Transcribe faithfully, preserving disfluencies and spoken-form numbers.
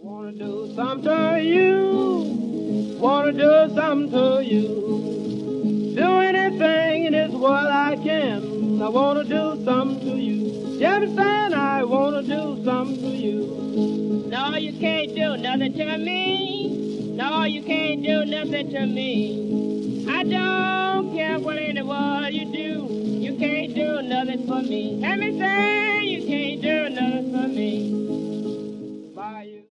Wanna do something to you, wanna do something to you. Do anything in this world I can, I wanna do something to you. You understand? I wanna do something to you. No, you can't do nothing to me. No, you can't do nothing to me. I don't care what in the world you do. You can't do nothing for me. Let me say you